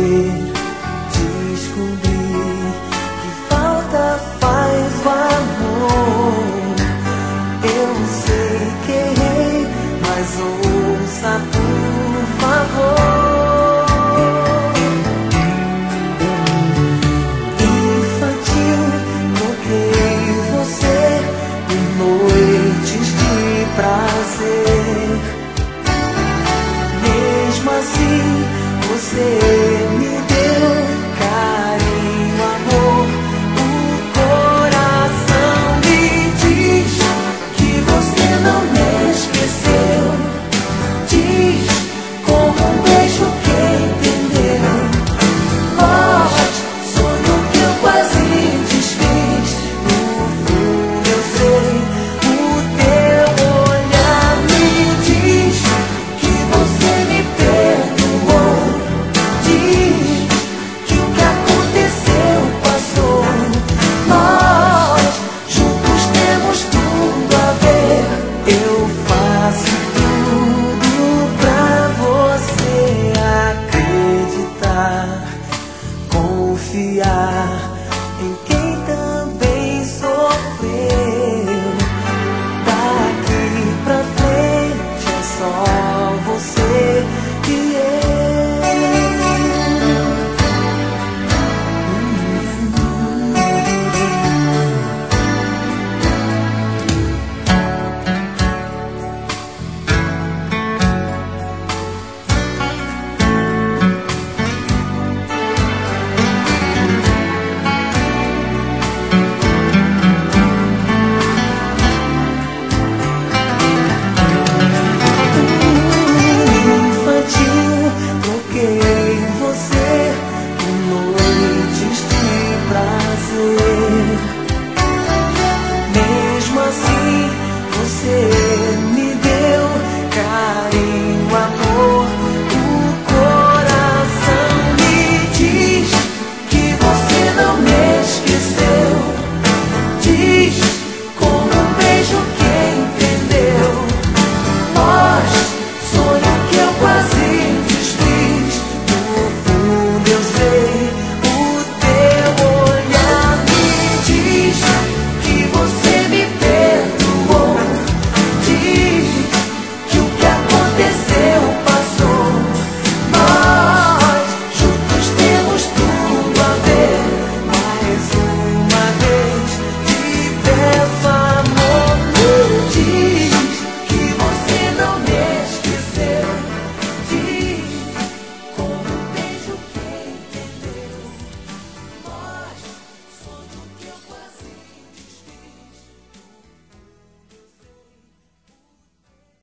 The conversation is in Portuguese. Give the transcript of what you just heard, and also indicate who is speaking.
Speaker 1: descobrir que falta faz o amor. Eu sei que errei, mas ouça por favor. Infantil, toquei você em noites de prazer. Mesmo assim, você me deu carinho, amor. O coração me diz que você não me esqueceu. Diz como um beijo que entendeu. Nós, sonho que eu quase desfiz. No fundo eu sei, o teu olhar me diz que você me perdoou. Diz que o que aconteceu passou. Nós juntos temos tudo a ver. Eu faço tudo pra você acreditar, confiar.